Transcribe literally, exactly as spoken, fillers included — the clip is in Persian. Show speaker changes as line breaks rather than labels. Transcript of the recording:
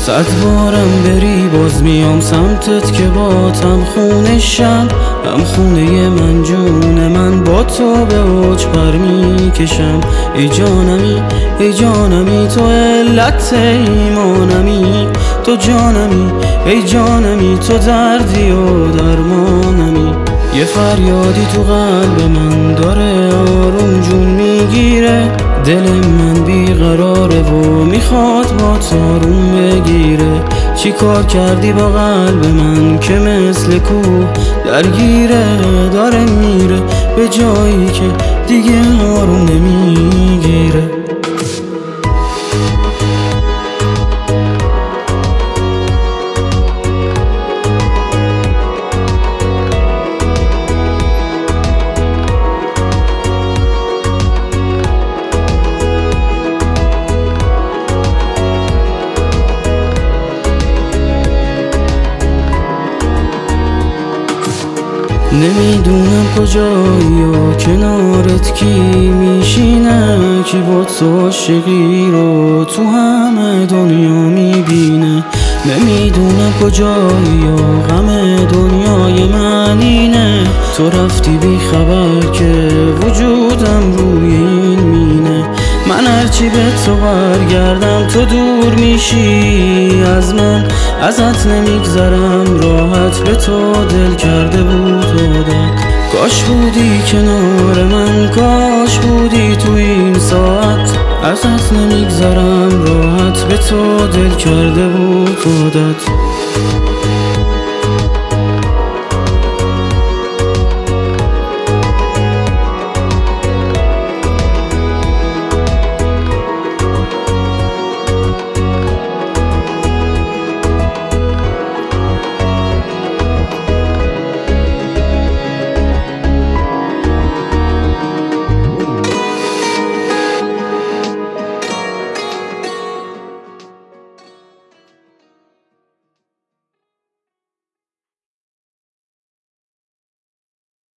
صد بارم بری باز میام سمتت که باتم خونشم، هم خونه من جون من با تو به اوج پر میکشم. ای جانمی ای جانمی تو علت ایمانمی، تو جانمی ای جانمی تو دردی و درمانمی. یه فریادی تو قلب من داره آروم جون میگیره، دل من بیقراره و میخواد با تارون بگیره. چی کار کردی با قلب من که مثل کوه درگیره، داره میره به جایی که دیگه آروم نمیگیره. نمیدونم کجایی و کنارت کی میشینه، کی با تو عاشقی رو تو همه دنیا میبینه. نمیدونم کجایی و غم دنیای من اینه، تو رفتی بی خبر که وجودم روی این مینه. من هرچی به تو برگردم تو دور میشی از من، ازت نمیگذرم راحت به تو دل کرده بود عادت. کاش بودی کنار من، کاش بودی تو این ساعت، ازت نمیگذرم راحت به تو دل کرده بود عادت.